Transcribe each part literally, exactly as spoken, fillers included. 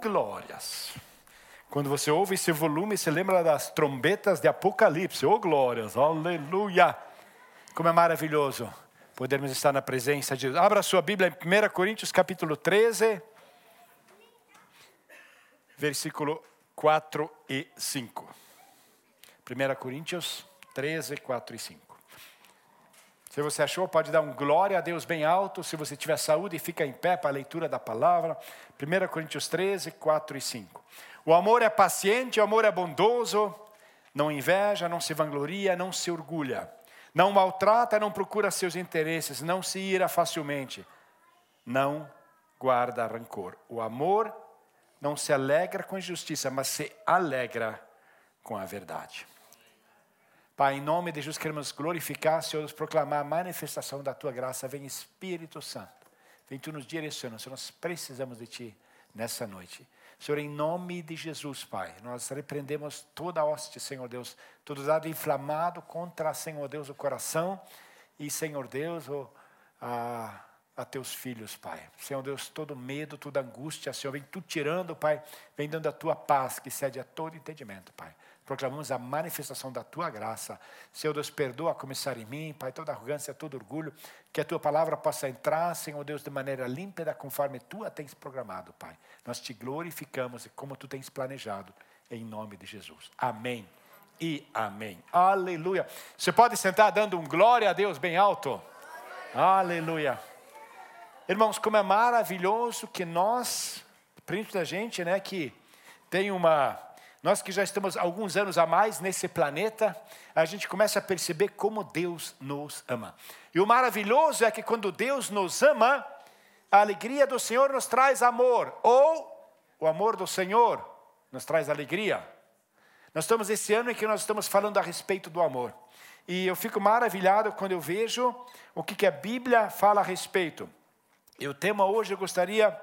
glórias. Quando você ouve esse volume, você lembra das trombetas de Apocalipse. Oh, glórias, aleluia. Como é maravilhoso podermos estar na presença de Deus. Abra a sua Bíblia em primeira Coríntios capítulo treze, versículo quatro e cinco. primeira Coríntios treze, quatro e cinco. Se você achou, pode dar um glória a Deus bem alto. Se você tiver saúde, fica em pé para a leitura da palavra. primeira Coríntios treze, quatro e cinco. O amor é paciente, o amor é bondoso, não inveja, não se vangloria, não se orgulha. Não maltrata, não procura seus interesses, não se ira facilmente, não guarda rancor. O amor não se alegra com injustiça, mas se alegra com a verdade. Pai, em nome de Jesus, queremos glorificar, Senhor, proclamar a manifestação da Tua graça. Vem Espírito Santo, vem Tu nos direciona, Senhor, nós precisamos de Ti nessa noite. Senhor, em nome de Jesus, Pai, nós repreendemos toda a hoste, Senhor Deus, todo dado inflamado contra, Senhor Deus, o coração e, Senhor Deus, o, a, a Teus filhos, Pai. Senhor Deus, todo medo, toda angústia, Senhor, vem Tu tirando, Pai, vem dando a Tua paz, que cede a todo entendimento, Pai. Proclamamos a manifestação da Tua graça. Senhor Deus, perdoa a começar em mim, Pai, toda arrogância, todo orgulho. Que a Tua palavra possa entrar, Senhor Deus, de maneira límpida, conforme Tu a tens programado, Pai. Nós Te glorificamos e como Tu tens planejado, em nome de Jesus. Amém e amém. Aleluia. Você pode sentar dando um glória a Deus bem alto? Aleluia. Irmãos, como é maravilhoso que nós, principalmente a gente, né, que tem uma... Nós que já estamos alguns anos a mais nesse planeta, a gente começa a perceber como Deus nos ama. E o maravilhoso é que quando Deus nos ama, a alegria do Senhor nos traz amor. Ou o amor do Senhor nos traz alegria. Nós estamos esse ano em que nós estamos falando a respeito do amor. E eu fico maravilhado quando eu vejo o que, que a Bíblia fala a respeito. E o tema hoje eu gostaria...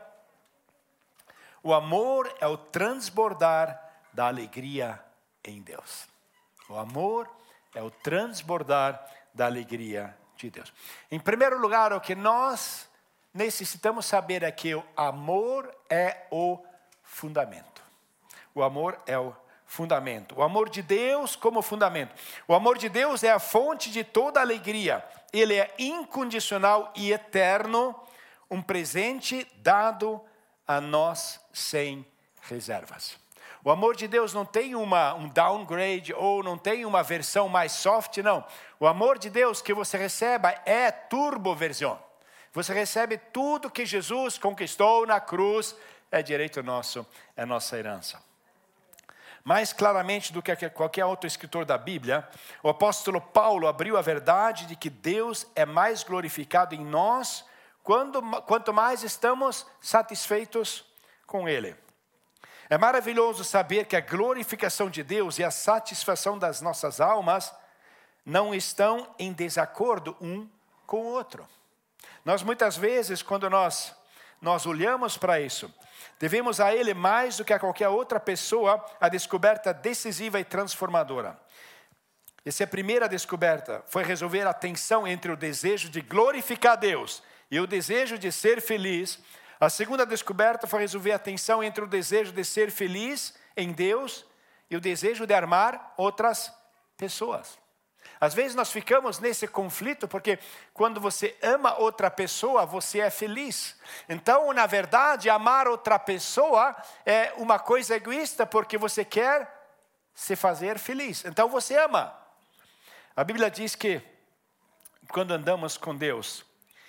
O amor é o transbordar da alegria em Deus. O amor é o transbordar da alegria de Deus. Em primeiro lugar, o que nós necessitamos saber é que o amor é o fundamento. O amor é o fundamento. O amor de Deus como fundamento. O amor de Deus é a fonte de toda alegria. Ele é incondicional e eterno, um presente dado a nós sem reservas. O amor de Deus não tem uma, um downgrade ou não tem uma versão mais soft, não. O amor de Deus que você receba é turbo versão. Você recebe tudo que Jesus conquistou na cruz, é direito nosso, é nossa herança. Mais claramente do que qualquer outro escritor da Bíblia, o apóstolo Paulo abriu a verdade de que Deus é mais glorificado em nós quando, quanto mais estamos satisfeitos com Ele. É maravilhoso saber que a glorificação de Deus e a satisfação das nossas almas não estão em desacordo um com o outro. Nós muitas vezes, quando nós, nós olhamos para isso, devemos a Ele mais do que a qualquer outra pessoa a descoberta decisiva e transformadora. Essa é a primeira descoberta, foi resolver a tensão entre o desejo de glorificar Deus e o desejo de ser feliz. A segunda descoberta foi resolver a tensão entre o desejo de ser feliz em Deus e o desejo de amar outras pessoas. Às vezes nós ficamos nesse conflito porque quando você ama outra pessoa, você é feliz. Então, na verdade, amar outra pessoa é uma coisa egoísta porque você quer se fazer feliz. Então você ama. A Bíblia diz que quando andamos com Deus...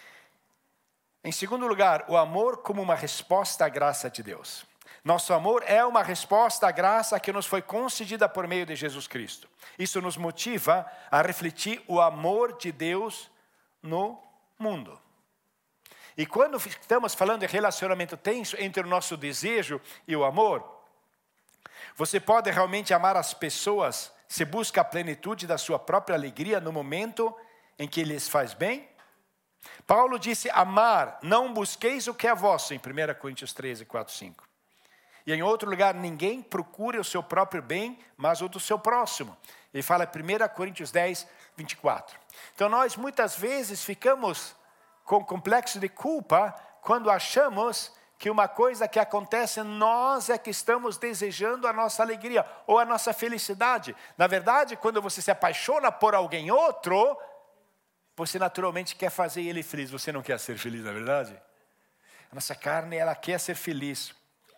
Em segundo lugar, o amor como uma resposta à graça de Deus. Nosso amor é uma resposta à graça que nos foi concedida por meio de Jesus Cristo. Isso nos motiva a refletir o amor de Deus no mundo. E quando estamos falando de relacionamento tenso entre o nosso desejo e o amor, você pode realmente amar as pessoas se busca a plenitude da sua própria alegria no momento em que lhes faz bem? Paulo disse, amar, não busqueis o que é vosso, em primeira Coríntios treze, quatro, cinco. E em outro lugar, ninguém procure o seu próprio bem, mas o do seu próximo. Ele fala em primeira Coríntios dez, vinte e quatro. Então nós muitas vezes ficamos com complexo de culpa quando achamos que uma coisa que acontece, nós é que estamos desejando a nossa alegria ou a nossa felicidade. Na verdade, quando você se apaixona por alguém outro, você naturalmente quer fazer ele feliz. Você não quer ser feliz, na verdade? A nossa carne, ela quer ser feliz.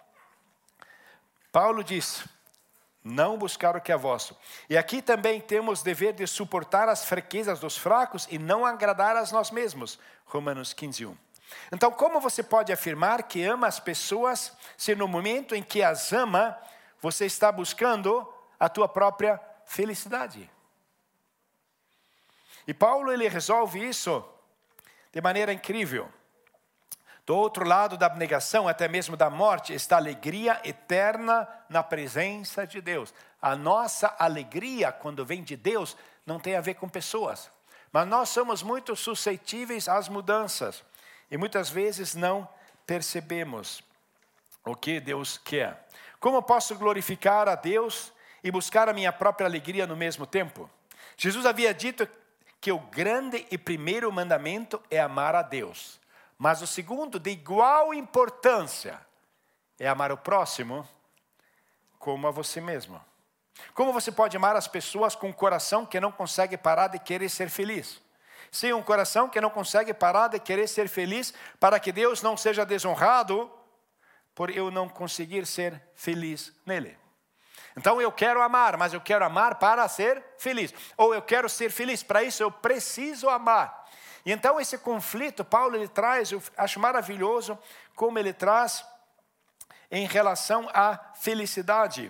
Paulo diz, não buscar o que é vosso. E aqui também temos dever de suportar as fraquezas dos fracos e não agradar a nós mesmos. Romanos quinze, um. Então, como você pode afirmar que ama as pessoas se no momento em que as ama, você está buscando a tua própria felicidade? E Paulo, ele resolve isso de maneira incrível. Do outro lado da abnegação, até mesmo da morte, está a alegria eterna na presença de Deus. A nossa alegria, quando vem de Deus, não tem a ver com pessoas. Mas nós somos muito suscetíveis às mudanças. E muitas vezes não percebemos o que Deus quer. Como posso glorificar a Deus e buscar a minha própria alegria no mesmo tempo? Jesus havia dito que o grande e primeiro mandamento é amar a Deus. Mas o segundo, de igual importância, é amar o próximo como a você mesmo. Como você pode amar as pessoas com um coração que não consegue parar de querer ser feliz? Sim, um coração que não consegue parar de querer ser feliz para que Deus não seja desonrado por eu não conseguir ser feliz nele. Então eu quero amar, mas eu quero amar para ser feliz. Ou eu quero ser feliz, para isso eu preciso amar. E então esse conflito, Paulo ele traz, eu acho maravilhoso como ele traz em relação à felicidade.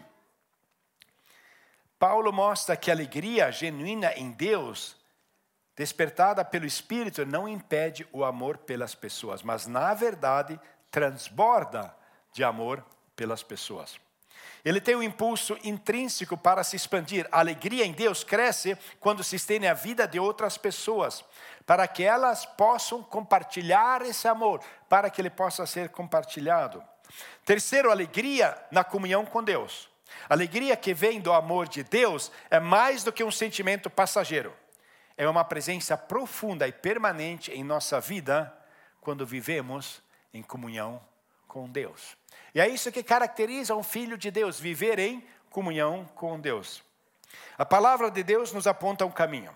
Paulo mostra que a alegria genuína em Deus, despertada pelo Espírito, não impede o amor pelas pessoas, mas na verdade transborda de amor pelas pessoas. Ele tem um impulso intrínseco para se expandir. A alegria em Deus cresce quando se estende a vida de outras pessoas, para que elas possam compartilhar esse amor, para que ele possa ser compartilhado. Terceiro, alegria na comunhão com Deus. A alegria que vem do amor de Deus é mais do que um sentimento passageiro. É uma presença profunda e permanente em nossa vida quando vivemos em comunhão com Deus. E é isso que caracteriza um filho de Deus, viver em comunhão com Deus. A palavra de Deus nos aponta um caminho.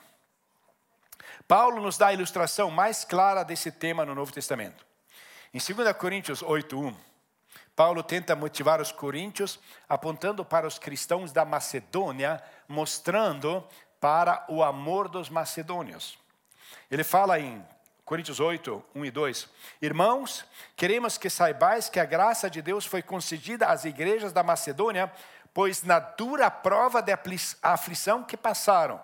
Paulo nos dá a ilustração mais clara desse tema no Novo Testamento. Em dois Coríntios oito, um, Paulo tenta motivar os coríntios, apontando para os cristãos da Macedônia, mostrando para o amor dos macedônios. Ele fala em Coríntios oito, um e dois. Irmãos, queremos que saibais que a graça de Deus foi concedida às igrejas da Macedônia, pois na dura prova de aflição que passaram,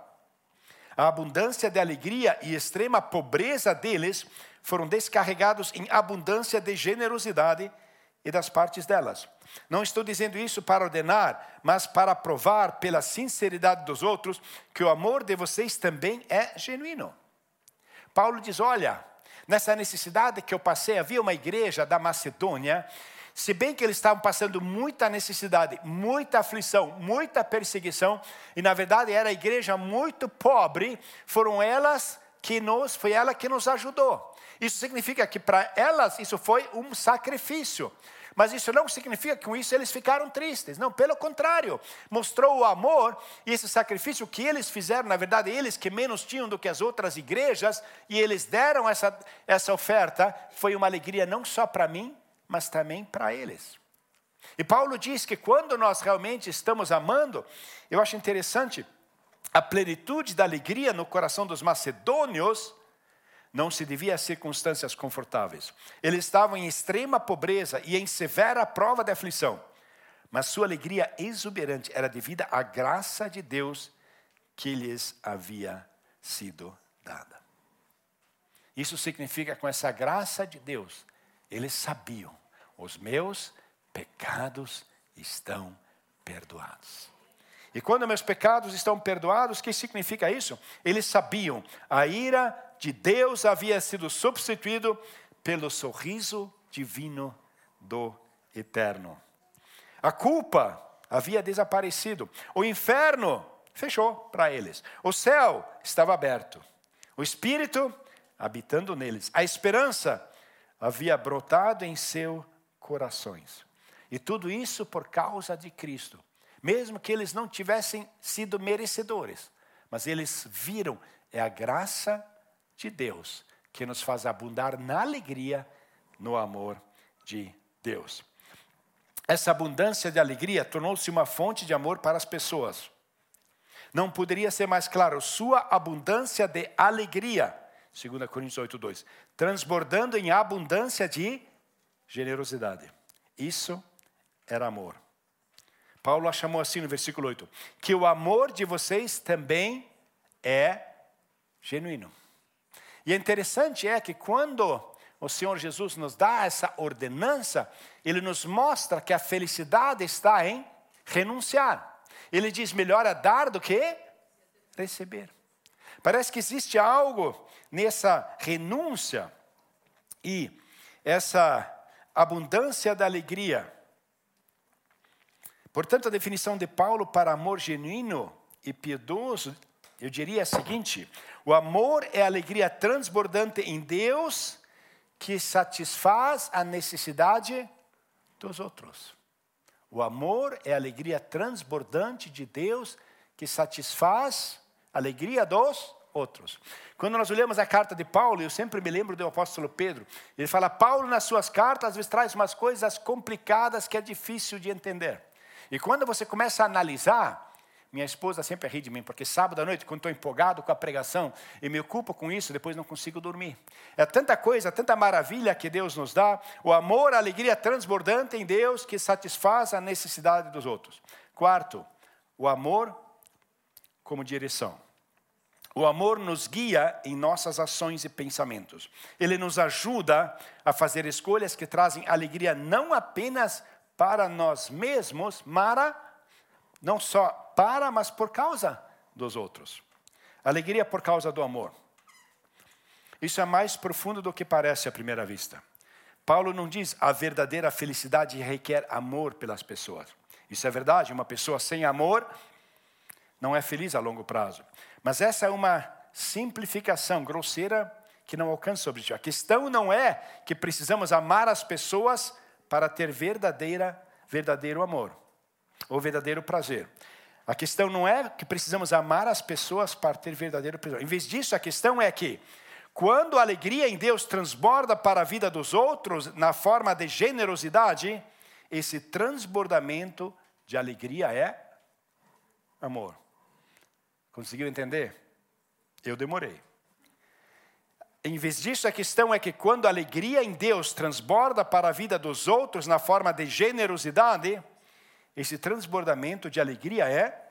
a abundância de alegria e extrema pobreza deles foram descarregados em abundância de generosidade e das partes delas. Não estou dizendo isso para ordenar, mas para provar pela sinceridade dos outros que o amor de vocês também é genuíno. Paulo diz, olha, nessa necessidade que eu passei, havia uma igreja da Macedônia, se bem que eles estavam passando muita necessidade, muita aflição, muita perseguição, e na verdade era a igreja muito pobre, foram elas que nos, foi ela que nos ajudou. Isso significa que para elas isso foi um sacrifício. Mas isso não significa que com isso eles ficaram tristes. Não, pelo contrário. Mostrou o amor e esse sacrifício que eles fizeram. Na verdade, eles que menos tinham do que as outras igrejas. E eles deram essa, essa oferta. Foi uma alegria não só para mim, mas também para eles. E Paulo diz que quando nós realmente estamos amando, eu acho interessante, a plenitude da alegria no coração dos macedônios não se devia a circunstâncias confortáveis. Eles estavam em extrema pobreza e em severa prova de aflição. Mas sua alegria exuberante era devida à graça de Deus que lhes havia sido dada. Isso significa que com essa graça de Deus, eles sabiam, os meus pecados estão perdoados. E quando meus pecados estão perdoados, o que significa isso? Eles sabiam, a ira de Deus havia sido substituído pelo sorriso divino do Eterno. A culpa havia desaparecido. O inferno fechou para eles. O céu estava aberto. O Espírito habitando neles. A esperança havia brotado em seu corações. E tudo isso por causa de Cristo. Mesmo que eles não tivessem sido merecedores. Mas eles viram, é a graça de Deus que nos faz abundar na alegria, no amor de Deus. Essa abundância de alegria tornou-se uma fonte de amor para as pessoas. Não poderia ser mais claro, sua abundância de alegria, dois Coríntios oito, dois, transbordando em abundância de generosidade. Isso era amor. Paulo a chamou assim no versículo oito, que o amor de vocês também é genuíno. E é interessante é que quando o Senhor Jesus nos dá essa ordenança, Ele nos mostra que a felicidade está em renunciar. Ele diz, melhor é dar do que receber. Parece que existe algo nessa renúncia e essa abundância da alegria. Portanto, a definição de Paulo para amor genuíno e piedoso, eu diria a seguinte: o amor é a alegria transbordante em Deus que satisfaz a necessidade dos outros. O amor é a alegria transbordante de Deus que satisfaz a alegria dos outros. Quando nós olhamos a carta de Paulo, eu sempre me lembro do apóstolo Pedro. Ele fala, Paulo nas suas cartas às vezes traz umas coisas complicadas que é difícil de entender. E quando você começa a analisar, minha esposa sempre ri de mim, porque sábado à noite, quando estou empolgado com a pregação, e me ocupo com isso, depois não consigo dormir. É tanta coisa, tanta maravilha que Deus nos dá. O amor, a alegria transbordante em Deus que satisfaz a necessidade dos outros. Quarto, o amor como direção. O amor nos guia em nossas ações e pensamentos. Ele nos ajuda a fazer escolhas que trazem alegria não apenas para nós mesmos, mas não só para, mas por causa dos outros. Alegria por causa do amor. Isso é mais profundo do que parece à primeira vista. Paulo não diz a verdadeira felicidade requer amor pelas pessoas. Isso é verdade, uma pessoa sem amor não é feliz a longo prazo. Mas essa é uma simplificação grosseira que não alcança o objetivo. A questão não é que precisamos amar as pessoas para ter verdadeira, verdadeiro amor, ou verdadeiro prazer. A questão não é que precisamos amar as pessoas para ter verdadeiro prazer. Em vez disso, a questão é que, quando a alegria em Deus transborda para a vida dos outros, na forma de generosidade, esse transbordamento de alegria é amor. Conseguiu entender? Eu demorei. Em vez disso, a questão é que quando a alegria em Deus transborda para a vida dos outros na forma de generosidade, esse transbordamento de alegria é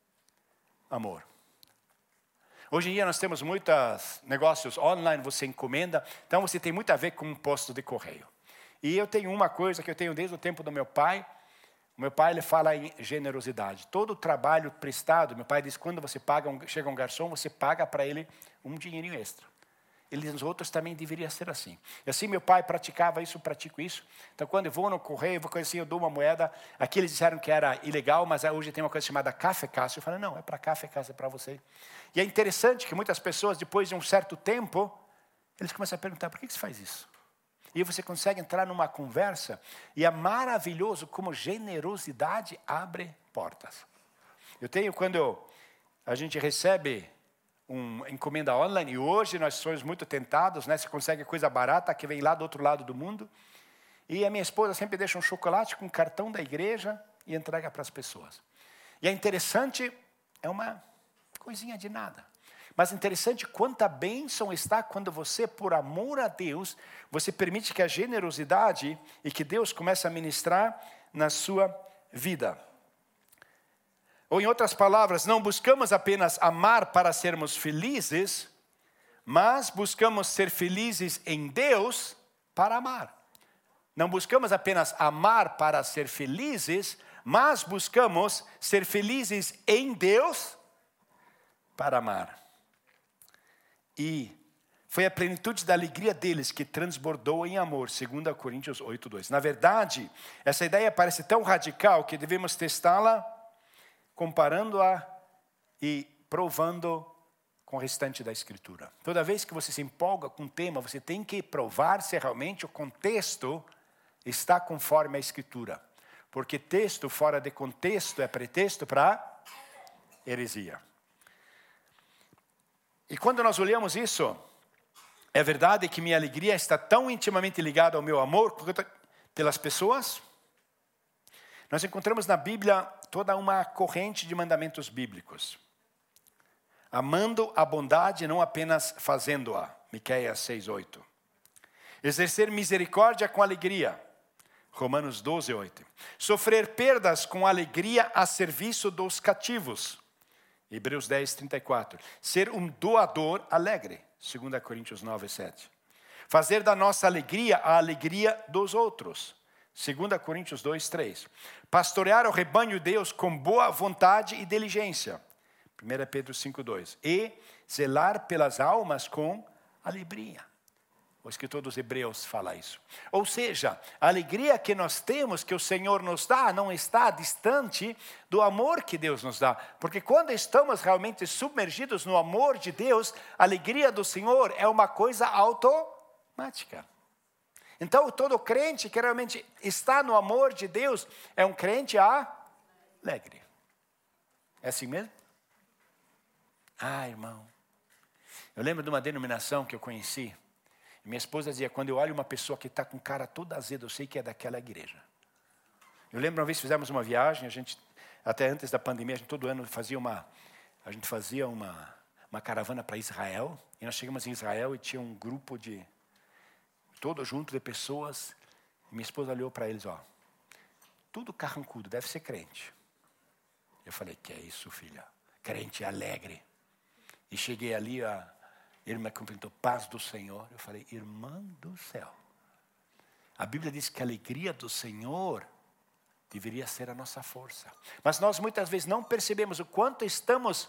amor. Hoje em dia nós temos muitos negócios online, você encomenda, então você tem muito a ver com um posto de correio. E eu tenho uma coisa que eu tenho desde o tempo do meu pai. O meu pai ele fala em generosidade. Todo o trabalho prestado, meu pai diz, quando você paga, um, chega um garçom, você paga para ele um dinheirinho extra. Eles, os outros também deveriam ser assim. E assim meu pai praticava isso, eu pratico isso. Então quando eu vou no correio, eu vou conhecer, eu dou uma moeda. Aqui eles disseram que era ilegal, mas hoje tem uma coisa chamada café caixa. Eu falo, não, é para café caixa, é para você. E é interessante que muitas pessoas, depois de um certo tempo, eles começam a perguntar, por que você faz isso? E você consegue entrar numa conversa, e é maravilhoso como generosidade abre portas. Eu tenho, quando eu, a gente recebe uma encomenda online, e hoje nós somos muito tentados, né? Você consegue coisa barata que vem lá do outro lado do mundo. E a minha esposa sempre deixa um chocolate com um cartão da igreja e entrega para as pessoas. E é interessante, é uma coisinha de nada. Mas interessante quanta bênção está quando você, por amor a Deus, você permite que a generosidade e que Deus comece a ministrar na sua vida. Ou em outras palavras, não buscamos apenas amar para sermos felizes, mas buscamos ser felizes em Deus para amar. Não buscamos apenas amar para ser felizes, mas buscamos ser felizes em Deus para amar. E foi a plenitude da alegria deles que transbordou em amor, segundo Coríntios oito, dois. Na verdade, essa ideia parece tão radical que devemos testá-la comparando-a e provando com o restante da Escritura. Toda vez que você se empolga com um tema, você tem que provar se realmente o contexto está conforme a Escritura. Porque texto fora de contexto é pretexto para heresia. E quando nós olhamos isso, é verdade que minha alegria está tão intimamente ligada ao meu amor pelas pessoas. Nós encontramos na Bíblia toda uma corrente de mandamentos bíblicos. Amando a bondade, não apenas fazendo-a. Miqueias seis, oito. Exercer misericórdia com alegria. Romanos doze, oito. Sofrer perdas com alegria a serviço dos cativos. Hebreus dez, trinta e quatro. Ser um doador alegre. dois Coríntios nove, sete. Fazer da nossa alegria a alegria dos outros. dois Coríntios dois, três. Pastorear o rebanho de Deus com boa vontade e diligência. primeira Pedro cinco, dois. E zelar pelas almas com alegria. O escritor dos Hebreus fala isso. Ou seja, a alegria que nós temos, que o Senhor nos dá, não está distante do amor que Deus nos dá. Porque quando estamos realmente submergidos no amor de Deus, a alegria do Senhor é uma coisa automática. Então, todo crente que realmente está no amor de Deus é um crente alegre. É assim mesmo? Ah, irmão. Eu lembro de uma denominação que eu conheci. Minha esposa dizia, quando eu olho uma pessoa que está com cara toda azeda, eu sei que é daquela igreja. Eu lembro uma vez fizemos uma viagem, a gente, até antes da pandemia, a gente todo ano fazia uma, a gente fazia uma, uma caravana para Israel. E nós chegamos em Israel e tinha um grupo de, todo junto de pessoas. E minha esposa olhou para eles, ó, tudo carrancudo, deve ser crente. Eu falei, que é isso, filha? Crente alegre. E cheguei ali, a ele me cumprimentou, paz do Senhor. Eu falei, irmã do céu. A Bíblia diz que a alegria do Senhor deveria ser a nossa força. Mas nós muitas vezes não percebemos o quanto estamos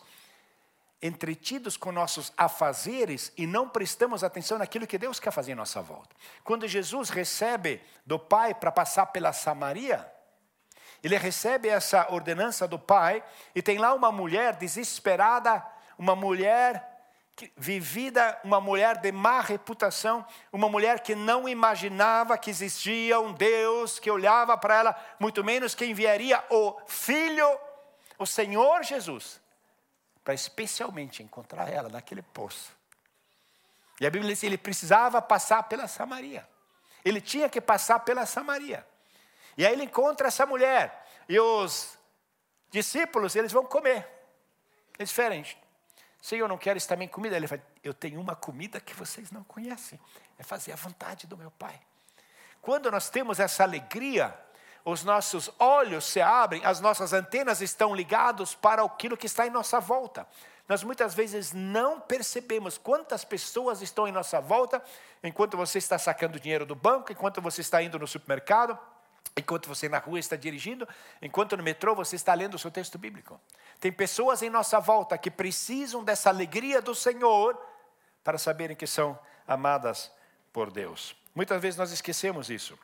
entretidos com nossos afazeres e não prestamos atenção naquilo que Deus quer fazer em nossa volta. Quando Jesus recebe do Pai para passar pela Samaria, ele recebe essa ordenança do Pai e tem lá uma mulher desesperada, uma mulher vivida, uma mulher de má reputação, uma mulher que não imaginava que existia um Deus que olhava para ela, muito menos que enviaria o Filho, o Senhor Jesus, para especialmente encontrar ela naquele poço. E a Bíblia diz que ele precisava passar pela Samaria. Ele tinha que passar pela Samaria. E aí ele encontra essa mulher. E os discípulos, eles vão comer. É diferente. Senhor, não queres também comida? Ele fala, eu tenho uma comida que vocês não conhecem. É fazer a vontade do meu Pai. Quando nós temos essa alegria, os nossos olhos se abrem, as nossas antenas estão ligadas para aquilo que está em nossa volta. Nós muitas vezes não percebemos quantas pessoas estão em nossa volta, enquanto você está sacando dinheiro do banco, enquanto você está indo no supermercado, enquanto você na rua está dirigindo, enquanto no metrô você está lendo o seu texto bíblico. Tem pessoas em nossa volta que precisam dessa alegria do Senhor para saberem que são amadas por Deus. Muitas vezes nós esquecemos isso.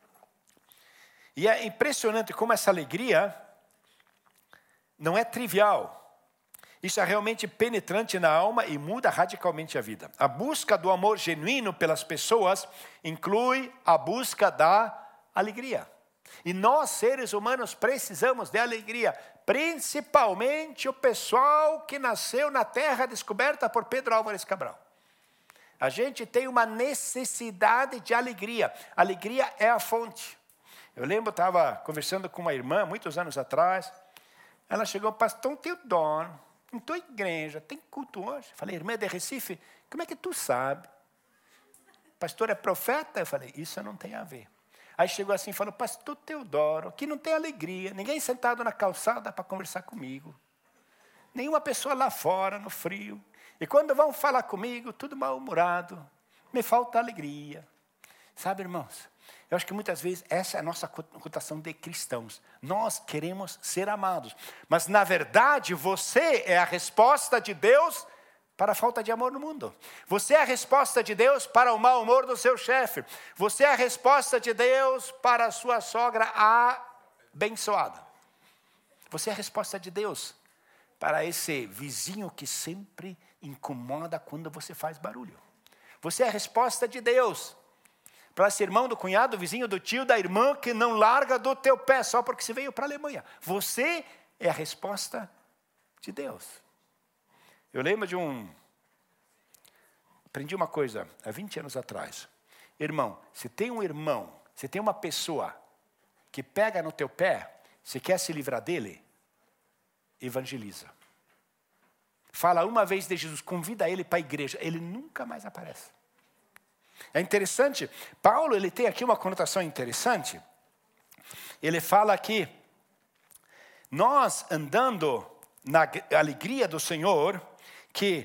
E é impressionante como essa alegria não é trivial. Isso é realmente penetrante na alma e muda radicalmente a vida. A busca do amor genuíno pelas pessoas inclui a busca da alegria. E nós, seres humanos, precisamos de alegria. Principalmente o pessoal que nasceu na terra descoberta por Pedro Álvares Cabral. A gente tem uma necessidade de alegria. Alegria é a fonte. Eu lembro, eu estava conversando com uma irmã, muitos anos atrás. Ela chegou, pastor Teodoro, em tua igreja, tem culto hoje? Eu falei, irmã de Recife, como é que tu sabe? Pastor é profeta? Eu falei, isso não tem a ver. Aí chegou assim e falou, pastor Teodoro, aqui não tem alegria, ninguém sentado na calçada para conversar comigo. Nenhuma pessoa lá fora, no frio. E quando vão falar comigo, tudo mal-humorado, me falta alegria. Sabe, irmãos, eu acho que muitas vezes essa é a nossa cotação de cristãos. Nós queremos ser amados. Mas, na verdade, você é a resposta de Deus para a falta de amor no mundo. Você é a resposta de Deus para o mau humor do seu chefe. Você é a resposta de Deus para a sua sogra abençoada. Você é a resposta de Deus para esse vizinho que sempre incomoda quando você faz barulho. Você é a resposta de Deus para esse irmão, do cunhado, do vizinho, do tio, da irmã que não larga do teu pé só porque você veio para a Alemanha. Você é a resposta de Deus. Eu lembro de um... Aprendi uma coisa há vinte anos atrás. Irmão, se tem um irmão, se tem uma pessoa que pega no teu pé, se quer se livrar dele, evangeliza. Fala uma vez de Jesus, convida ele para a igreja, ele nunca mais aparece. É interessante, Paulo ele tem aqui uma conotação interessante. Ele fala aqui, nós andando na alegria do Senhor, que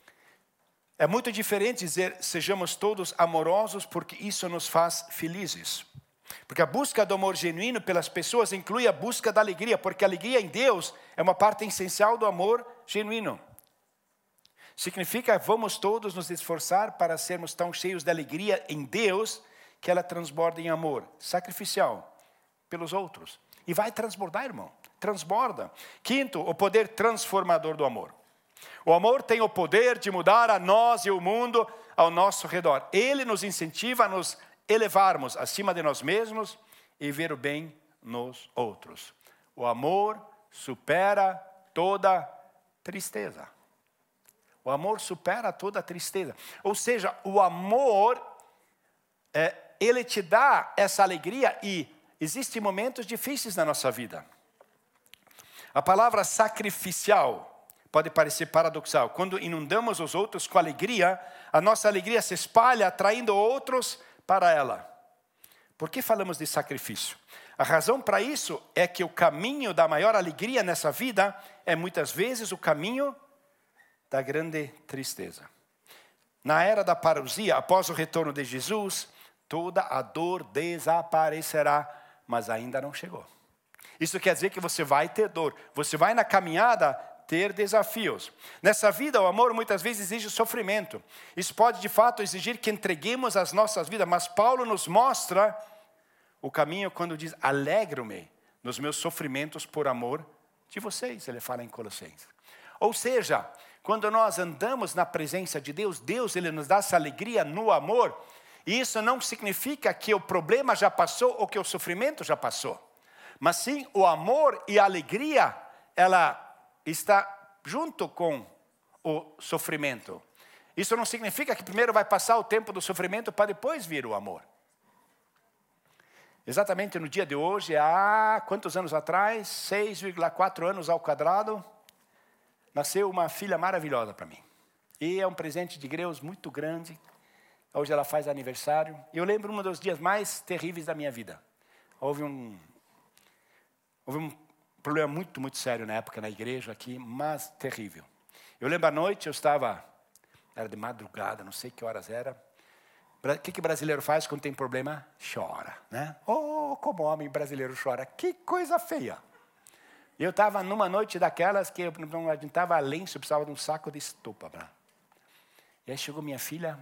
é muito diferente dizer, sejamos todos amorosos, porque isso nos faz felizes. Porque a busca do amor genuíno pelas pessoas inclui a busca da alegria, porque a alegria em Deus é uma parte essencial do amor genuíno. Significa, vamos todos nos esforçar para sermos tão cheios de alegria em Deus, que ela transborda em amor sacrificial pelos outros. E vai transbordar, irmão, transborda. Quinto, o poder transformador do amor. O amor tem o poder de mudar a nós e o mundo ao nosso redor. Ele nos incentiva a nos elevarmos acima de nós mesmos e ver o bem nos outros. O amor supera toda tristeza. O amor supera toda tristeza. Ou seja, o amor, é, ele te dá essa alegria e existem momentos difíceis na nossa vida. A palavra sacrificial pode parecer paradoxal. Quando inundamos os outros com alegria, a nossa alegria se espalha, atraindo outros para ela. Por que falamos de sacrifício? A razão para isso é que o caminho da maior alegria nessa vida é muitas vezes o caminho da grande tristeza. Na era da parousia, após o retorno de Jesus, toda a dor desaparecerá, mas ainda não chegou. Isso quer dizer que você vai ter dor, você vai na caminhada ter desafios. Nessa vida, o amor muitas vezes exige sofrimento. Isso pode de fato exigir que entreguemos as nossas vidas, mas Paulo nos mostra o caminho quando diz, alegro-me nos meus sofrimentos por amor de vocês, ele fala em Colossenses. Ou seja, quando nós andamos na presença de Deus, Deus ele nos dá essa alegria no amor, e isso não significa que o problema já passou ou que o sofrimento já passou, mas sim o amor e a alegria, ela está junto com o sofrimento. Isso não significa que primeiro vai passar o tempo do sofrimento para depois vir o amor. Exatamente no dia de hoje, há quantos anos atrás, seis vírgula quatro anos ao quadrado, nasceu uma filha maravilhosa para mim. E é um presente de Deus muito grande. Hoje ela faz aniversário. E eu lembro um dos dias mais terríveis da minha vida. Houve um, houve um problema muito, muito sério na época na igreja aqui, mas terrível. Eu lembro à noite, eu estava, era de madrugada, não sei que horas era. O que que brasileiro faz quando tem problema? Chora, né? Oh, como homem brasileiro chora. Que coisa feia. Eu estava numa noite daquelas que eu não adiantava lenço, eu precisava de um saco de estopa. Pra... E aí chegou minha filha,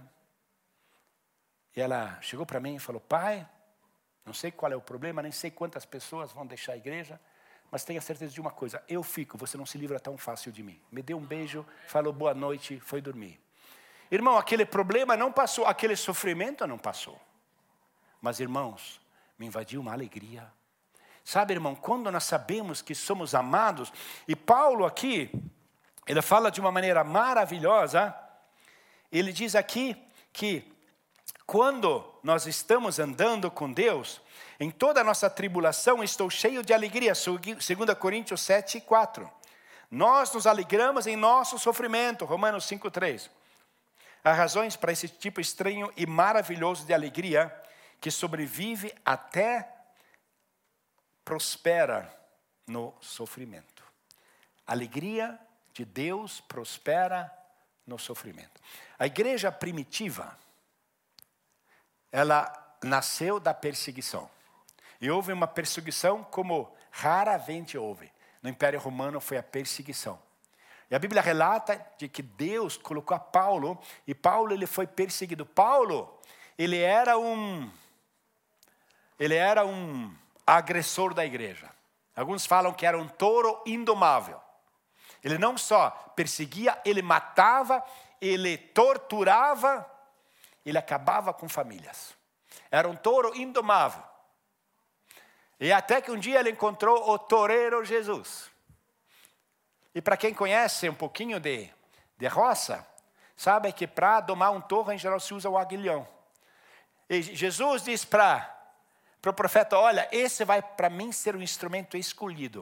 e ela chegou para mim e falou, pai, não sei qual é o problema, nem sei quantas pessoas vão deixar a igreja, mas tenha certeza de uma coisa, eu fico, você não se livra tão fácil de mim. Me deu um beijo, falou boa noite, foi dormir. Irmão, aquele problema não passou, aquele sofrimento não passou. Mas, irmãos, me invadiu uma alegria. Sabe, irmão, quando nós sabemos que somos amados, e Paulo aqui, ele fala de uma maneira maravilhosa, ele diz aqui que quando nós estamos andando com Deus, em toda a nossa tribulação, estou cheio de alegria. Segunda Coríntios sete, quatro. Nós nos alegramos em nosso sofrimento. Romanos cinco, três. Há razões para esse tipo estranho e maravilhoso de alegria que sobrevive até prospera no sofrimento. A alegria de Deus prospera no sofrimento. A igreja primitiva, ela nasceu da perseguição. E houve uma perseguição como raramente houve. No Império Romano foi a perseguição. E a Bíblia relata de que Deus colocou a Paulo, e Paulo ele foi perseguido. Paulo, ele era um, ele era um agressor da igreja. Alguns falam que era um touro indomável. Ele não só perseguia, ele matava, ele torturava, ele acabava com famílias. Era um touro indomável. E até que um dia ele encontrou o toureiro Jesus. E para quem conhece um pouquinho de, de roça, sabe que para domar um touro, em geral, se usa o aguilhão. E Jesus diz para o profeta, olha, esse vai para mim ser o instrumento escolhido.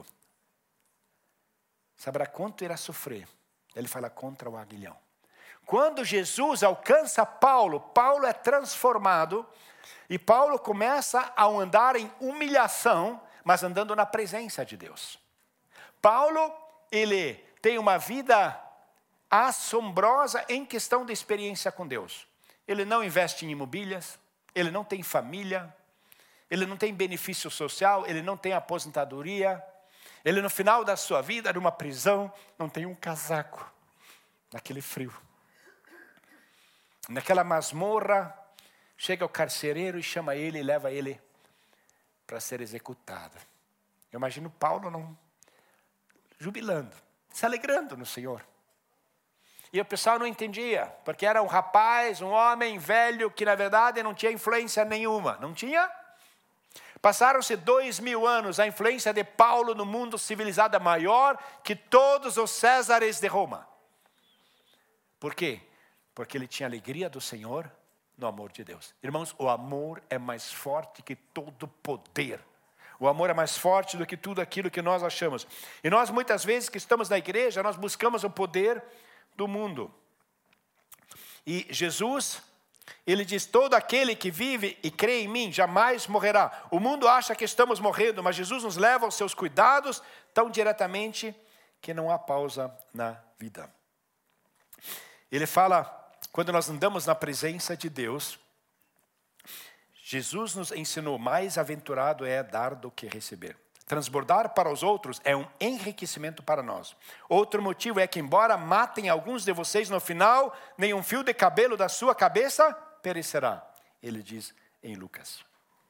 Saberá quanto irá sofrer. Ele fala contra o aguilhão. Quando Jesus alcança Paulo, Paulo é transformado. E Paulo começa a andar em humilhação, mas andando na presença de Deus. Paulo, ele tem uma vida assombrosa em questão de experiência com Deus. Ele não investe em imóveis, ele não tem família, ele não tem benefício social, ele não tem aposentadoria. Ele no final da sua vida, numa prisão, não tem um casaco, naquele frio. Naquela masmorra, chega o carcereiro e chama ele e leva ele para ser executado. Eu imagino Paulo não, jubilando, se alegrando no Senhor. E o pessoal não entendia, porque era um rapaz, um homem velho, que na verdade não tinha influência nenhuma. Não tinha? Passaram-se dois mil anos, a influência de Paulo no mundo civilizado é maior que todos os Césares de Roma. Por quê? Porque ele tinha alegria do Senhor no amor de Deus. Irmãos, o amor é mais forte que todo poder. O amor é mais forte do que tudo aquilo que nós achamos. E nós muitas vezes que estamos na igreja, nós buscamos o poder do mundo. E Jesus, ele diz, todo aquele que vive e crê em mim jamais morrerá. O mundo acha que estamos morrendo, mas Jesus nos leva aos seus cuidados tão diretamente que não há pausa na vida. Ele fala, quando nós andamos na presença de Deus, Jesus nos ensinou, mais aventurado é dar do que receber. Transbordar para os outros é um enriquecimento para nós. Outro motivo é que, embora matem alguns de vocês no final, nenhum fio de cabelo da sua cabeça perecerá. Ele diz em Lucas.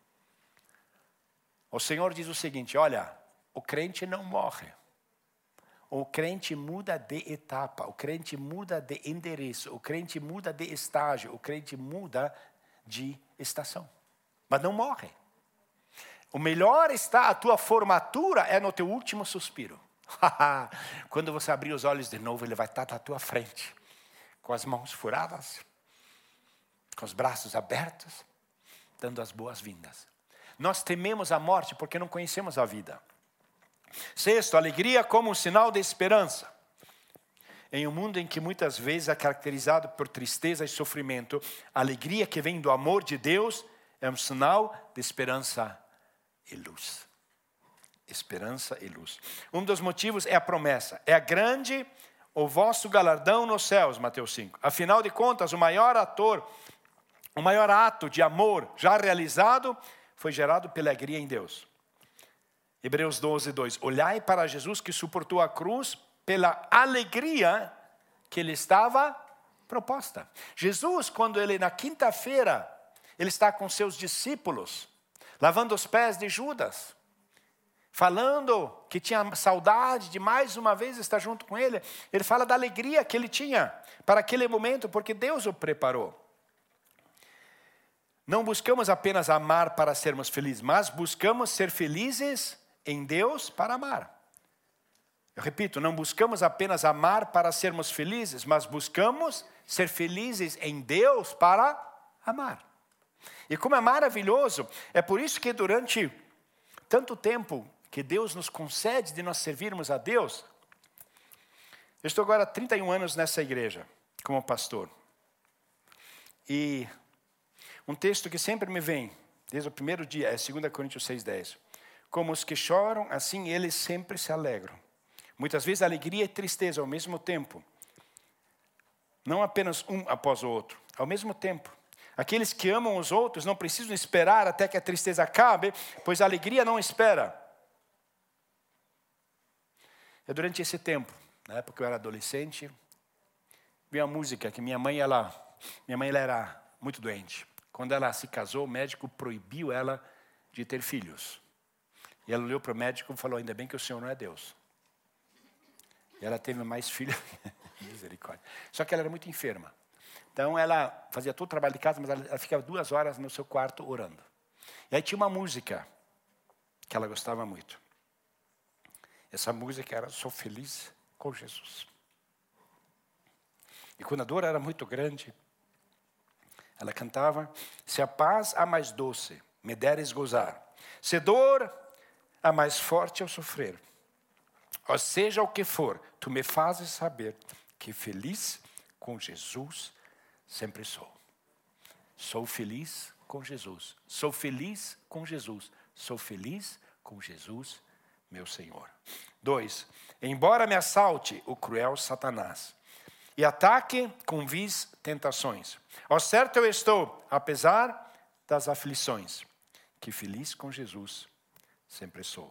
O Senhor diz o seguinte, olha, o crente não morre. O crente muda de etapa, o crente muda de endereço, o crente muda de estágio, o crente muda de estação. Mas não morre. O melhor está, a tua formatura é no teu último suspiro. Quando você abrir os olhos de novo, ele vai estar na tua frente, com as mãos furadas, com os braços abertos, dando as boas-vindas. Nós tememos a morte porque não conhecemos a vida. Sexto, alegria como um sinal de esperança. Em um mundo em que muitas vezes é caracterizado por tristeza e sofrimento, a alegria que vem do amor de Deus é um sinal de esperança e luz. Esperança e luz. Um dos motivos é a promessa. É grande o vosso galardão nos céus, Mateus cinco. Afinal de contas, o maior ator, o maior ato de amor já realizado foi gerado pela alegria em Deus. Hebreus doze, dois. Olhai para Jesus que suportou a cruz pela alegria que lhe estava proposta. Jesus, quando ele na quinta-feira, ele está com seus discípulos, lavando os pés de Judas, falando que tinha saudade de mais uma vez estar junto com ele. Ele fala da alegria que ele tinha para aquele momento, porque Deus o preparou. Não buscamos apenas amar para sermos felizes, mas buscamos ser felizes em Deus para amar. Eu repito, não buscamos apenas amar para sermos felizes, mas buscamos ser felizes em Deus para amar. E como é maravilhoso, é por isso que durante tanto tempo que Deus nos concede de nós servirmos a Deus, eu estou agora há trinta e um anos nessa igreja, como pastor. E um texto que sempre me vem, desde o primeiro dia, é dois Coríntios seis, dez. Como os que choram, assim eles sempre se alegram. Muitas vezes alegria e tristeza ao mesmo tempo. Não apenas um após o outro, ao mesmo tempo. Aqueles que amam os outros não precisam esperar até que a tristeza acabe, pois a alegria não espera. É durante esse tempo, na época que eu era adolescente, vi uma música que minha mãe, ela, minha mãe ela era muito doente. Quando ela se casou, o médico proibiu ela de ter filhos. E ela olhou para o médico e falou, ainda bem que o Senhor não é Deus. E ela teve mais filhos, misericórdia. Só que ela era muito enferma. Então ela fazia todo o trabalho de casa, mas ela, ela ficava duas horas no seu quarto orando. E aí tinha uma música que ela gostava muito. Essa música era Sou Feliz com Jesus. E quando a dor era muito grande, ela cantava: se a paz a mais doce me deres gozar, se dor a mais forte eu sofrer, ou seja o que for, tu me fazes saber que feliz com Jesus sempre sou. Sou feliz com Jesus. Sou feliz com Jesus. Sou feliz com Jesus, meu Senhor. Dois, embora me assalte o cruel Satanás e ataque com vis tentações, ao certo eu estou, apesar das aflições, que feliz com Jesus sempre sou.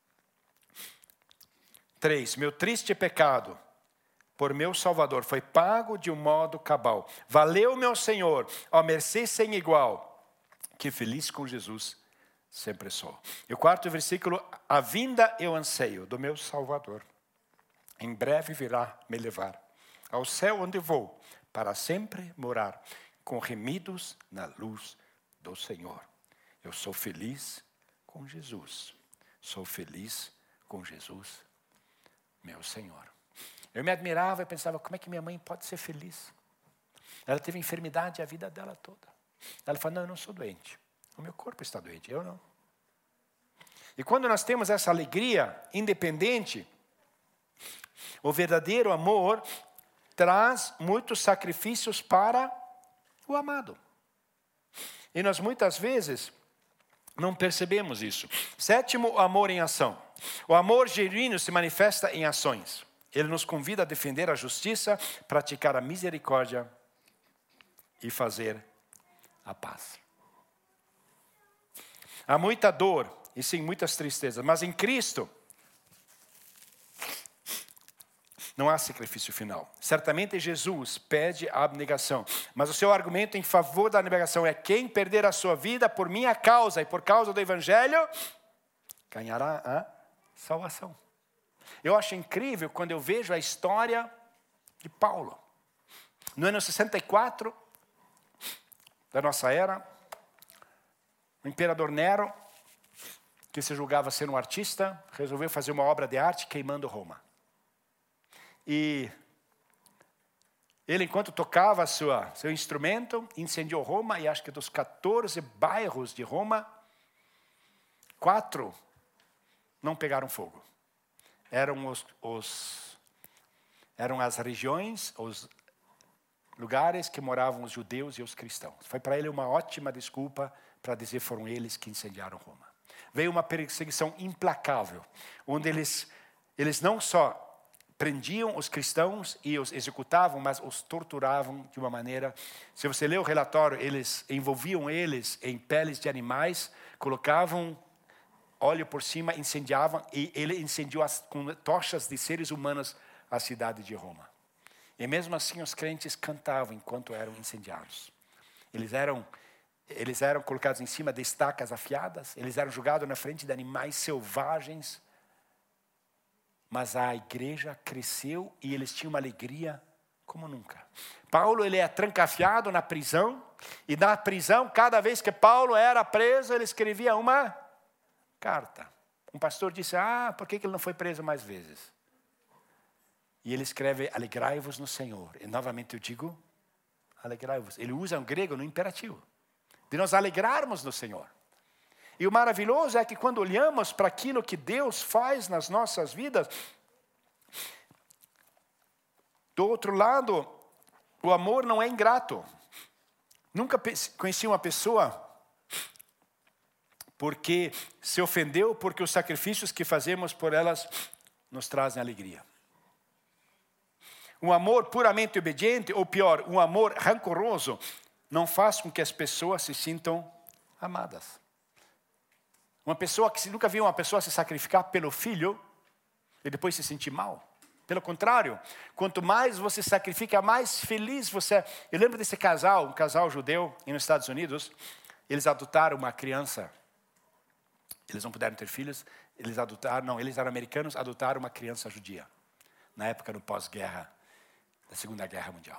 Três, meu triste pecado por meu Salvador foi pago de um modo cabal. Valeu, meu Senhor, ó mercê sem igual, que feliz com Jesus sempre sou. E o quarto versículo, a vinda eu anseio do meu Salvador. Em breve virá me levar ao céu onde vou, para sempre morar, com remidos na luz do Senhor. Eu sou feliz com Jesus. Sou feliz com Jesus, meu Senhor. Eu me admirava e pensava, como é que minha mãe pode ser feliz? Ela teve enfermidade a vida dela toda. Ela falou, não, eu não sou doente. O meu corpo está doente, eu não. E quando nós temos essa alegria independente, o verdadeiro amor traz muitos sacrifícios para o amado. E nós muitas vezes não percebemos isso. Sétimo, o amor em ação. O amor genuíno se manifesta em ações. Ele nos convida a defender a justiça, praticar a misericórdia e fazer a paz. Há muita dor e sim muitas tristezas, mas em Cristo não há sacrifício final. Certamente Jesus pede a abnegação, mas o seu argumento em favor da abnegação é: quem perder a sua vida por minha causa e por causa do Evangelho, ganhará a salvação. Eu acho incrível quando eu vejo a história de Paulo. No ano sessenta e quatro da nossa era, o imperador Nero, que se julgava ser um artista, resolveu fazer uma obra de arte queimando Roma. E ele, enquanto tocava sua, seu instrumento, incendiou Roma, e acho que dos quatorze bairros de Roma, quatro não pegaram fogo. Eram, os, os, eram as regiões, os lugares que moravam os judeus e os cristãos. Foi para ele uma ótima desculpa para dizer que foram eles que incendiaram Roma. Veio uma perseguição implacável, onde eles, eles não só prendiam os cristãos e os executavam, mas os torturavam de uma maneira... Se você lê o relatório, eles envolviam eles em peles de animais, colocavam óleo por cima, incendiavam, e ele incendiou as, com tochas de seres humanos a cidade de Roma. E mesmo assim os crentes cantavam enquanto eram incendiados. Eles eram, eles eram colocados em cima de estacas afiadas, eles eram jogados na frente de animais selvagens, mas a igreja cresceu e eles tinham uma alegria como nunca. Paulo, ele é trancafiado na prisão, e na prisão, cada vez que Paulo era preso, ele escrevia uma carta. Um pastor disse, ah, por que ele não foi preso mais vezes? E ele escreve, alegrai-vos no Senhor. E novamente eu digo, alegrai-vos. Ele usa um grego no imperativo, de nós alegrarmos no Senhor. E o maravilhoso é que quando olhamos para aquilo que Deus faz nas nossas vidas, do outro lado, o amor não é ingrato. Nunca conheci uma pessoa porque se ofendeu, porque os sacrifícios que fazemos por elas nos trazem alegria. Um amor puramente obediente, ou pior, um amor rancoroso, não faz com que as pessoas se sintam amadas. Uma pessoa que nunca viu uma pessoa se sacrificar pelo filho e depois se sentir mal. Pelo contrário, quanto mais você sacrifica, mais feliz você é. Eu lembro desse casal, um casal judeu nos Estados Unidos. Eles adotaram uma criança. Eles não puderam ter filhos. Eles adotaram, não, eles eram americanos, adotaram uma criança judia. Na época do pós-guerra, da Segunda Guerra Mundial.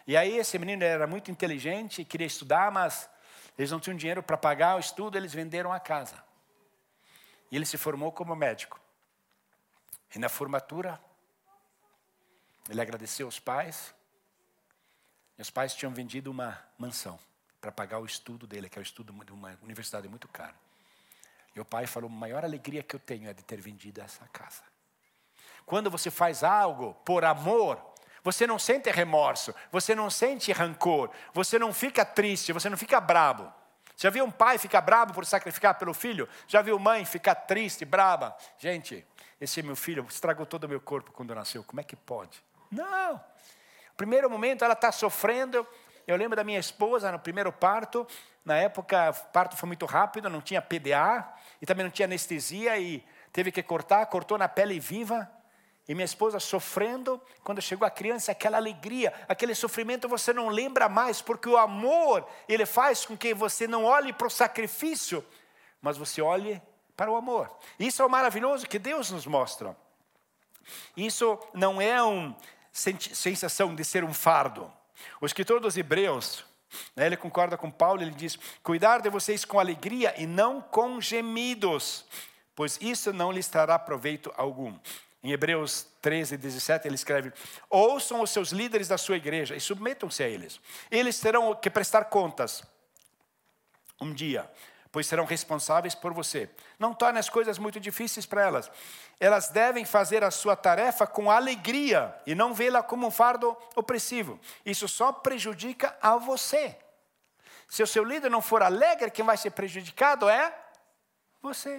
E aí esse menino era muito inteligente, queria estudar, mas eles não tinham dinheiro para pagar o estudo, eles venderam a casa. E ele se formou como médico. E na formatura, ele agradeceu aos pais. E os pais tinham vendido uma mansão para pagar o estudo dele, que é o estudo de uma universidade muito cara. E o pai falou, a maior alegria que eu tenho é de ter vendido essa casa. Quando você faz algo por amor, você não sente remorso, você não sente rancor, você não fica triste, você não fica brabo. Já viu um pai ficar brabo por sacrificar pelo filho? Já viu mãe ficar triste, braba? Gente, esse meu filho estragou todo o meu corpo quando nasceu, como é que pode? Não! No primeiro momento ela está sofrendo. Eu lembro da minha esposa no primeiro parto. Na época o parto foi muito rápido, não tinha P D A e também não tinha anestesia e teve que cortar, cortou na pele viva. E minha esposa sofrendo, quando chegou a criança, aquela alegria, aquele sofrimento você não lembra mais, porque o amor, ele faz com que você não olhe para o sacrifício, mas você olhe para o amor. Isso é o maravilhoso que Deus nos mostra. Isso não é uma sensação de ser um fardo. O escritor dos Hebreus, né, ele concorda com Paulo, ele diz, cuidar de vocês com alegria e não com gemidos, pois isso não lhes trará proveito algum. Em Hebreus treze, dezessete, ele escreve, ouçam os seus líderes da sua igreja e submetam-se a eles. Eles terão que prestar contas um dia, pois serão responsáveis por você. Não torne as coisas muito difíceis para elas. Elas devem fazer a sua tarefa com alegria e não vê-la como um fardo opressivo. Isso só prejudica a você. Se o seu líder não for alegre, quem vai ser prejudicado é você.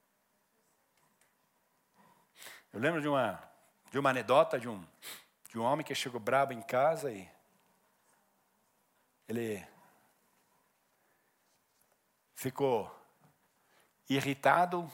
Eu lembro de uma, de uma anedota de um, de um homem que chegou brabo em casa e ele ficou irritado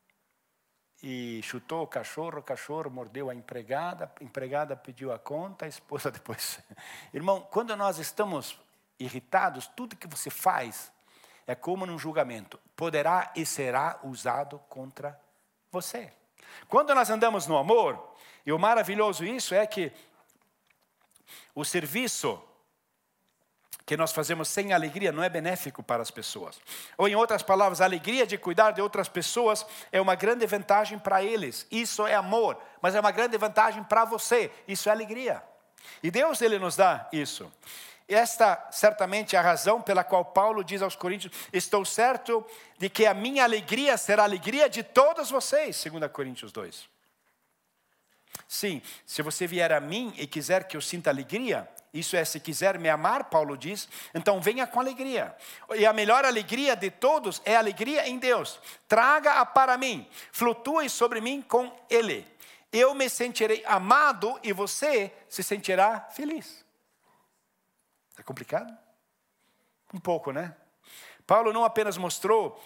e chutou o cachorro, o cachorro mordeu a empregada, a empregada pediu a conta, a esposa depois. Irmão, quando nós estamos irritados, tudo que você faz é como num julgamento, poderá e será usado contra você. Quando nós andamos no amor, e o maravilhoso isso é que o serviço que nós fazemos sem alegria não é benéfico para as pessoas. Ou em outras palavras, a alegria de cuidar de outras pessoas é uma grande vantagem para eles. Isso é amor, mas é uma grande vantagem para você. Isso é alegria. E Deus, Ele nos dá isso. Esta certamente é a razão pela qual Paulo diz aos Coríntios, estou certo de que a minha alegria será a alegria de todos vocês, segundo Coríntios dois. Sim, se você vier a mim e quiser que eu sinta alegria, isso é, se quiser me amar, Paulo diz, então venha com alegria. E a melhor alegria de todos é a alegria em Deus. Traga-a para mim, flutue sobre mim com Ele. Eu me sentirei amado e você se sentirá feliz. É complicado? Um pouco, né? Paulo não apenas mostrou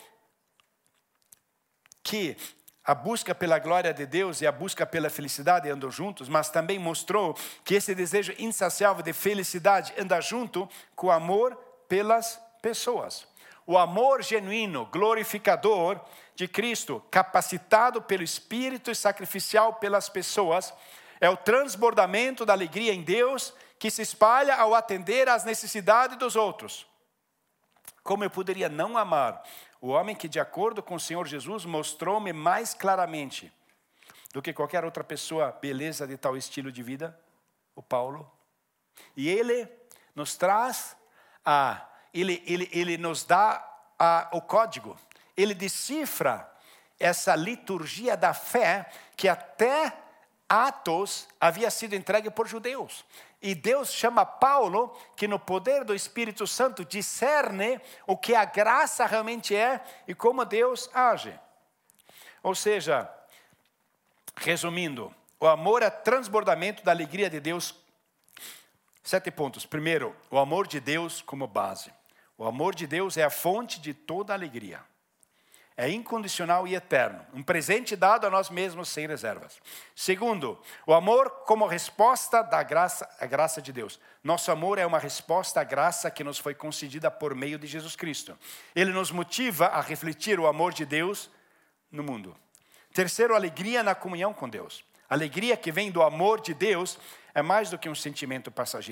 que a busca pela glória de Deus e a busca pela felicidade andam juntos, mas também mostrou que esse desejo insaciável de felicidade anda junto com o amor pelas pessoas. O amor genuíno, glorificador de Cristo, capacitado pelo Espírito e sacrificial pelas pessoas, é o transbordamento da alegria em Deus que se espalha ao atender às necessidades dos outros. Como eu poderia não amar o homem que, de acordo com o Senhor Jesus, mostrou-me mais claramente do que qualquer outra pessoa beleza de tal estilo de vida? O Paulo. E ele nos traz, a, ele, ele, ele nos dá a, o código. Ele decifra essa liturgia da fé que até Atos havia sido entregue por judeus. E Deus chama Paulo, que no poder do Espírito Santo discerne o que a graça realmente é e como Deus age. Ou seja, resumindo, o amor é transbordamento da alegria de Deus. Sete pontos. Primeiro, o amor de Deus como base. O amor de Deus é a fonte de toda alegria. É incondicional e eterno. Um presente dado a nós mesmos sem reservas. Segundo, o amor como resposta da graça, a graça de Deus. Nosso amor é uma resposta à graça que nos foi concedida por meio de Jesus Cristo. Ele nos motiva a refletir o amor de Deus no mundo. Terceiro, alegria na comunhão com Deus. A alegria que vem do amor de Deus é mais do que um sentimento passageiro.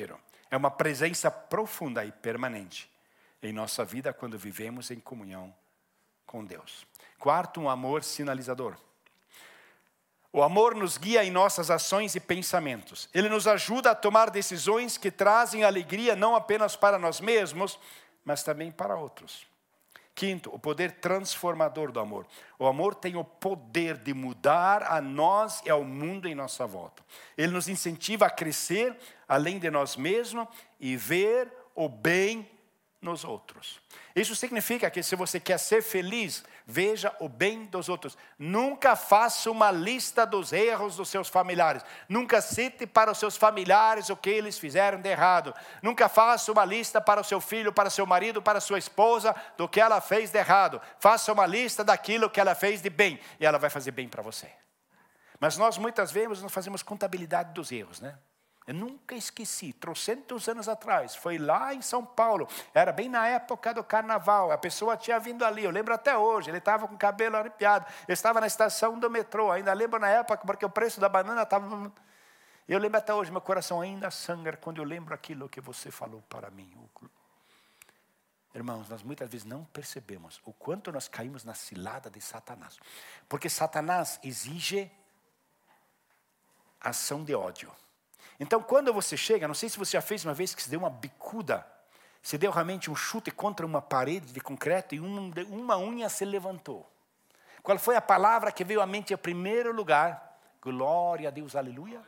É uma presença profunda e permanente em nossa vida quando vivemos em comunhão com Deus. Quarto, um amor sinalizador. O amor nos guia em nossas ações e pensamentos. Ele nos ajuda a tomar decisões que trazem alegria não apenas para nós mesmos, mas também para outros. Quinto, o poder transformador do amor. O amor tem o poder de mudar a nós e ao mundo em nossa volta. Ele nos incentiva a crescer além de nós mesmos e ver o bem nos outros. Isso significa que se você quer ser feliz, veja o bem dos outros. Nunca faça uma lista dos erros dos seus familiares. Nunca cite para os seus familiares o que eles fizeram de errado. Nunca faça uma lista para o seu filho, para o seu marido, para a sua esposa, do que ela fez de errado. Faça uma lista daquilo que ela fez de bem, e ela vai fazer bem para você. Mas nós muitas vezes não fazemos contabilidade dos erros, né? Eu nunca esqueci, trocentos anos atrás, foi lá em São Paulo, era bem na época do carnaval, a pessoa tinha vindo ali, eu lembro até hoje, ele estava com o cabelo arrepiado, eu estava na estação do metrô, ainda lembro na época, porque o preço da banana estava... Eu lembro até hoje, meu coração ainda sangra quando eu lembro aquilo que você falou para mim. Irmãos, nós muitas vezes não percebemos o quanto nós caímos na cilada de Satanás, porque Satanás exige ação de ódio. Então, quando você chega, não sei se você já fez uma vez que se deu uma bicuda, se deu realmente um chute contra uma parede de concreto e uma, uma unha se levantou. Qual foi a palavra que veio à mente em primeiro lugar? Glória a Deus, aleluia.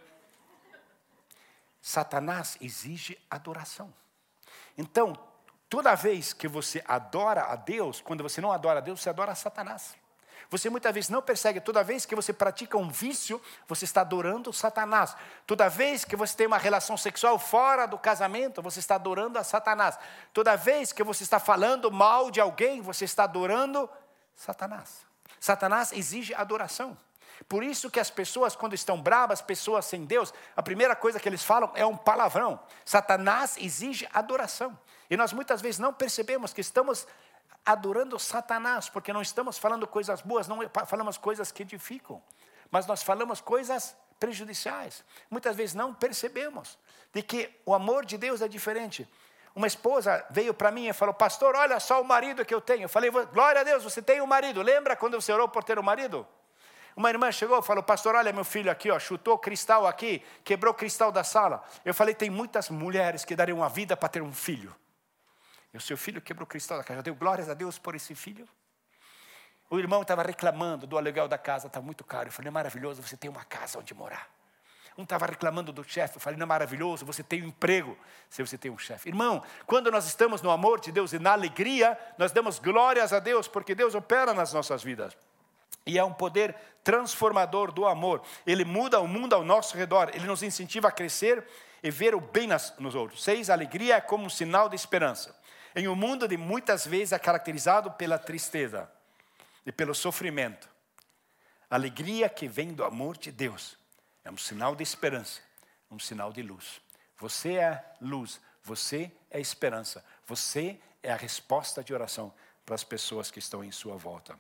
Satanás exige adoração. Então, toda vez que você adora a Deus, quando você não adora a Deus, você adora a Satanás. Você muitas vezes não percebe, toda vez que você pratica um vício, você está adorando Satanás. Toda vez que você tem uma relação sexual fora do casamento, você está adorando a Satanás. Toda vez que você está falando mal de alguém, você está adorando Satanás. Satanás exige adoração. Por isso que as pessoas, quando estão bravas, pessoas sem Deus, a primeira coisa que eles falam é um palavrão. Satanás exige adoração. E nós muitas vezes não percebemos que estamos adorando Satanás, porque não estamos falando coisas boas, não falamos coisas que edificam, mas nós falamos coisas prejudiciais. Muitas vezes não percebemos de que o amor de Deus é diferente. Uma esposa veio para mim e falou: pastor, olha só o marido que eu tenho. Eu falei: glória a Deus, você tem um marido. Lembra quando você orou por ter um marido? Uma irmã chegou e falou: pastor, olha meu filho aqui, ó, chutou cristal aqui, quebrou cristal da sala. Eu falei: tem muitas mulheres que dariam a vida para ter um filho. E o seu filho quebrou o cristal da casa. Eu dei glórias a Deus por esse filho. O irmão estava reclamando do aluguel da casa, está muito caro. Eu falei: é maravilhoso, você tem uma casa onde morar. Um estava reclamando do chefe. Eu falei: não é maravilhoso, você tem um emprego, se você tem um chefe. Irmão, quando nós estamos no amor de Deus e na alegria, nós damos glórias a Deus, porque Deus opera nas nossas vidas. E é um poder transformador do amor. Ele muda o mundo ao nosso redor. Ele nos incentiva a crescer e ver o bem nas, nos outros. Seis, a alegria é como um sinal de esperança. Em um mundo de muitas vezes é caracterizado pela tristeza e pelo sofrimento, a alegria que vem do amor de Deus é um sinal de esperança, um sinal de luz. Você é luz, você é esperança, você é a resposta de oração para as pessoas que estão em sua volta.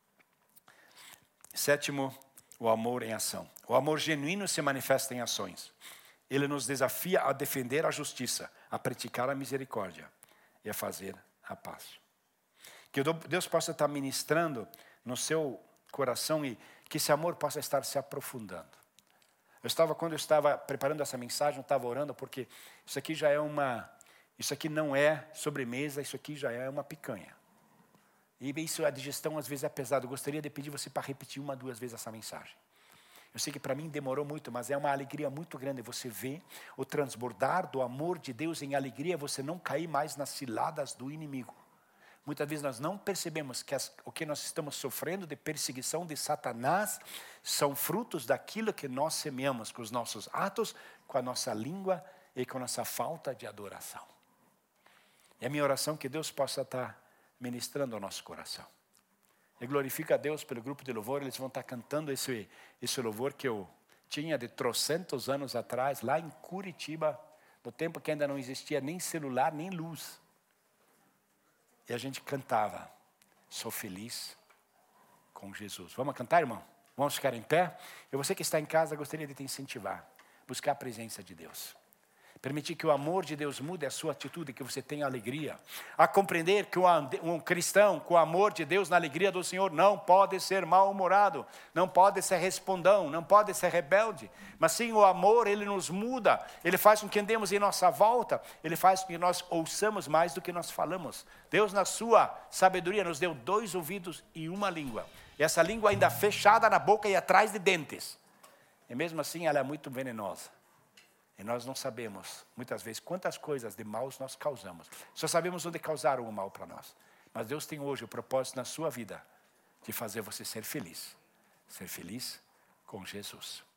Sétimo, o amor em ação. O amor genuíno se manifesta em ações. Ele nos desafia a defender a justiça, a praticar a misericórdia e a fazer a paz. Que Deus possa estar ministrando no seu coração e que esse amor possa estar se aprofundando. Eu estava, quando eu estava preparando essa mensagem, eu estava orando, porque isso aqui já é uma, isso aqui não é sobremesa, isso aqui já é uma picanha. E isso, a digestão às vezes é pesado. Eu gostaria de pedir você para repetir uma, duas vezes essa mensagem. Eu sei que para mim demorou muito, mas é uma alegria muito grande você ver o transbordar do amor de Deus em alegria, você não cair mais nas ciladas do inimigo. Muitas vezes nós não percebemos que as, o que nós estamos sofrendo de perseguição de Satanás são frutos daquilo que nós semeamos com os nossos atos, com a nossa língua e com a nossa falta de adoração. É a minha oração que Deus possa estar ministrando ao nosso coração. Eu glorifico a Deus pelo grupo de louvor, eles vão estar cantando esse, esse louvor que eu tinha de trocentos anos atrás, lá em Curitiba, no tempo que ainda não existia nem celular, nem luz. E a gente cantava: sou feliz com Jesus. Vamos cantar, irmão? Vamos ficar em pé? E você que está em casa, gostaria de te incentivar, buscar a presença de Deus. Permitir que o amor de Deus mude a sua atitude, que você tenha alegria. A compreender que um cristão com o amor de Deus na alegria do Senhor não pode ser mal-humorado, não pode ser respondão, não pode ser rebelde. Mas sim, o amor, ele nos muda, ele faz com que andemos em nossa volta, ele faz com que nós ouçamos mais do que nós falamos. Deus, na sua sabedoria, nos deu dois ouvidos e uma língua. E essa língua ainda fechada na boca e atrás de dentes. E mesmo assim, ela é muito venenosa. E nós não sabemos, muitas vezes, quantas coisas de maus nós causamos. Só sabemos onde causaram o mal para nós. Mas Deus tem hoje o propósito na sua vida de fazer você ser feliz. Ser feliz com Jesus.